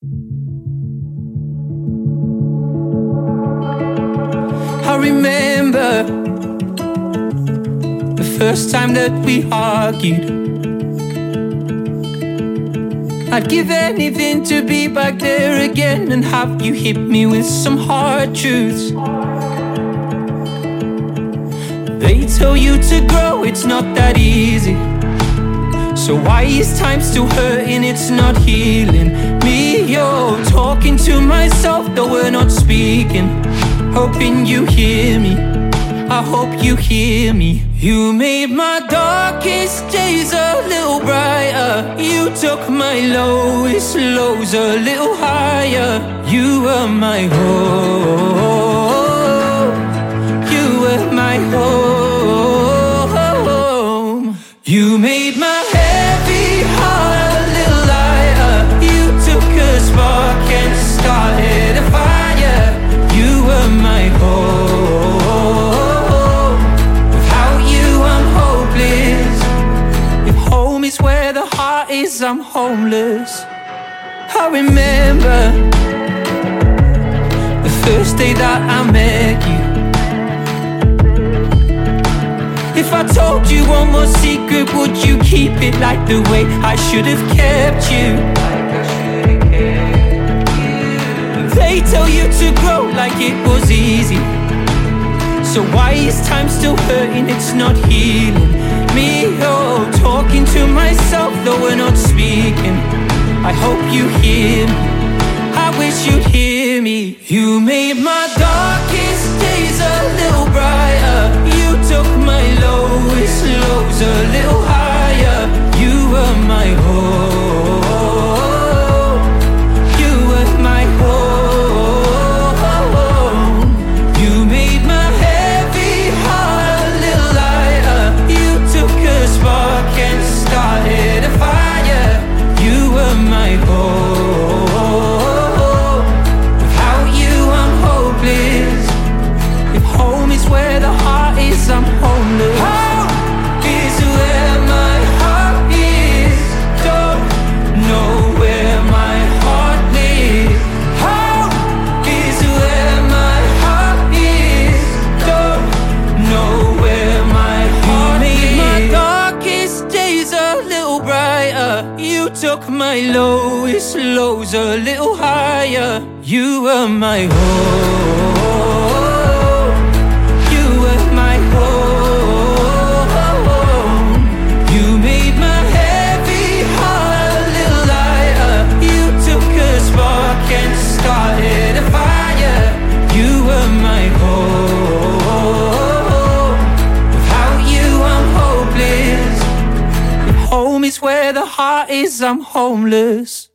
I remember the first time that we argued. I'd give anything to be back there again and have you hit me with some hard truths. They tell you to grow, it's not that easy. So why is time still hurting, it's not healing me? You're talking to myself, though we're not speaking. Hoping you hear me, I hope you hear me. You made my darkest days a little brighter. You took my lowest lows a little higher. You were my home, you were my home. You made my heavy heart a little lighter. You took a spark and started a fire. You were my home. Without you I'm hopeless. If home is where the heart is, I'm homeless. I remember the first day that I met you. If I told you one more secret, would you keep it like the way I should have kept you? They tell you to grow like it was easy. So why is time still hurting, it's not healing me? Oh, talking to myself, though we're not speaking. I hope you hear me, I wish you'd hear me. You made my darkest days a little brighter. You took my lowest lows a little higher. You were my home, you were my home. You made my heavy heart a little lighter. You took a spark and started a fire. You were my home. Without you I'm hopeless. If home is where the heart is, I'm homeless. Home is where my heart is. Don't know where my heart lives. Home is where my heart is. Don't know where my heart lives. You made my darkest days a little brighter. You took my lowest lows a little higher. You were my home, you were my home. You made my heavy heart a little lighter. You took a spark and started a fire. You were my home. Without you I'm hopeless. If home is where the heart is, I'm homeless.